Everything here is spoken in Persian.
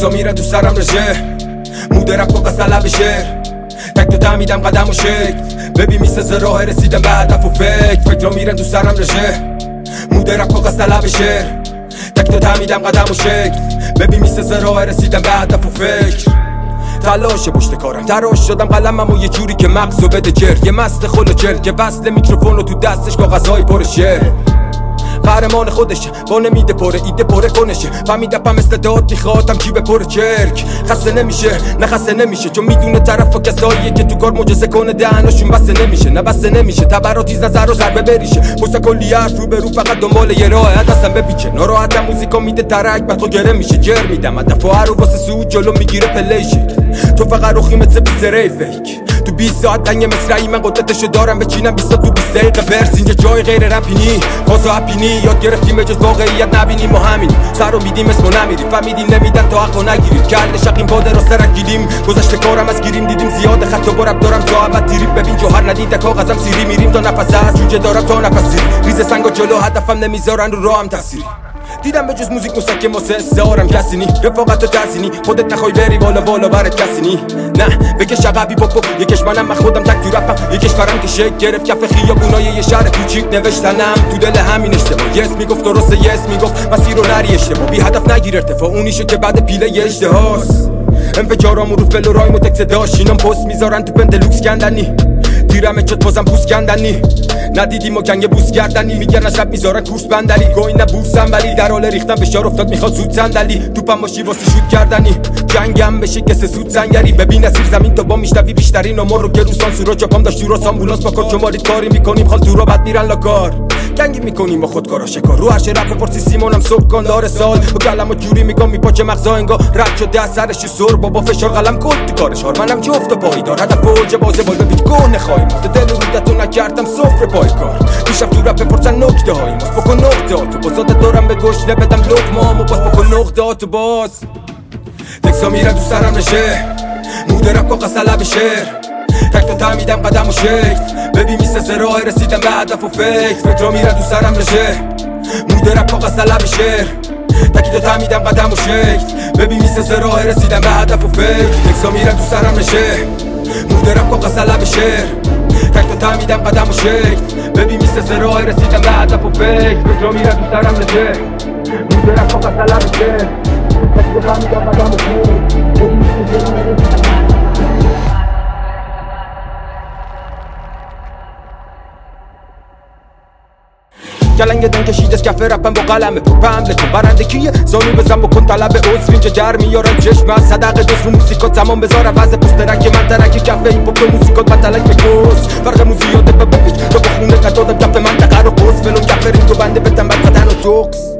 تکسا میرن تو سرم رژه مود رپ و قصه لب شعر تک تو تعمیدم قدم و شکل ببین میسازه راه رسیدم به هدف و فکر میرن تو سرم رژه مود رپ و قصه لب شعر تک تو تعمیدم قدم و شکل ببین میسازه راه رسیدم به هدف و فکر تلاش پشت کارم تراش شدم قلمم و یه جوری که مغزو بده جر یه مست خل و چل که وصل میکروفون رو تو دستش کاغذهای پر شعر قهرمان خودشه با نمیده پره ایده پره کنشه فهمیدم استعداد میخوادم جیب پر چرک خسته نمیشه نه خسته نمیشه چون میدونه طرف و کساییه که تو کار معجزه کنه دهنشون بسته نمیشه نه بسته نمیشه تبر و تیز نظر و ضربه بریشه پشت کلی حرف رو به رو فقط دنبال یه راه دستم بپیچه ناراحتم موزیکا میده ترک بعد تو گره میشه جر میدم هدف رو واسه سود جلو میگیره پلیشه تو فقط روخی مثل بیسره فیک تو 20 ساعت دنگ مصرعی من قدرتشو دارم بچینم 20 تو 20 دقیقه برس اینجا جای غیر رپینی کاسا اپینی یاد گرفتیم به جز واقعیت نبینیم و همین سر رو میدیم اسمو نمیریم فهمیدیم نمیدن تا حقو نگیریم کرده شقیم باده را سرک گیریم گذشته کارم از گیریم دیدیم زیاده خط و برب دارم تا ابد تیریم ببین جوهر ندیده کاغذم سیری میریم تا نفس از جوجه دارم تا نفس سیری ریز سنگا جلو هدفم نمیذارن رو راهم تاثیری دیدم به جز موزیک مسکن واسه استعارم کسی نی رفاقت و تحسینی خودت نخوای بری بالا برات کسی نی نه بکش عقبی بابا یکش منم من خودم تک تو رپم یکش فرم که شک گرفت کف خیابونای یه شهر کوچیک نوشتنم تو دل همین اشتباه یس میگفت درسته یس میگفت مسیر رو نری اشتباه بی هدف نگیر ارتفاع اونیشه که بعد پیله یه اشتهاست انفجارامو رو فل و رایم و تکس داشتینم پست میذارن تو پندلوکس کندنی دیرم چت بازم پوست کندنی ندیدیم و کنگ بوس کردنی میگن شب میذارن کورس بندلی گوی نبوسم ولی در حال ریختن فشار افتاد میخواد زود صندلی توپم باشی واسه شوت کردنی جنگم بشه کس سود سنگری ببین اسیر زمین تو با میشنوی بیشترین نمر رو که رو سانسورا چاپام داشت تو راس آمبولانس با کار چماریت کاری میکنیم خال تو را بعد میرن لاکار جنگی میکنیم با خودکارا شکار رو هرچه رپ پرسی سیمونم صبح کندار سال با کلمو جوری میگم میپاچه مغزا انگار رد شده از سرش سر بابا فشار قلم کل تو کارش هار منم جفت و پایدار هدف اوج بازه بال ببین گوه نخواهیم دل رو رودتو نکردم صفر پای کار میشم تو رپ پرسن نکته های ماست بکن نقطه تو بازات دارم به گوش نبدم لقمامو باز بکن نقطه تو باز تکسا میرن تو سرم رژه مود رپ و قصه لب شعر تک تو تعمیدم قدم و شکل ببین میسازه راه رسیدم به هدف و فکر میرن تو سرم رژه مود رپ و قصه لب شعر تک تو تعمیدم قدم و شکل ببین میسازه راه رسیدم به هدف و تکسا میرن تو سرم رژه مود رپ و قصه لب شعر تک تو تعمیدم قدم و شکل ببین میسازه راه رسیدم به هدف و فکر میرن تو سرم رژه مود رپ و قصه لب شعر تک تو تعمیدم قدم و شکل ببین میسازه راه رسیدم کلنگ دن کشیدش کف رپم با قلمه پرپم لکن برنده کیه زانو بزن بکن طلب عضو اینجا جر میارم چشم از صدقه دوست رو موسیقات زمان بذارم وزه پوست درک من ترک کفه ای پاک موسیقات بطلک بکوز فرق موزیاده به بپیش تو بخونه قدادم کف منطقه رو قوز فلون کف رینگ و بنده بتن بد قدن و جوکس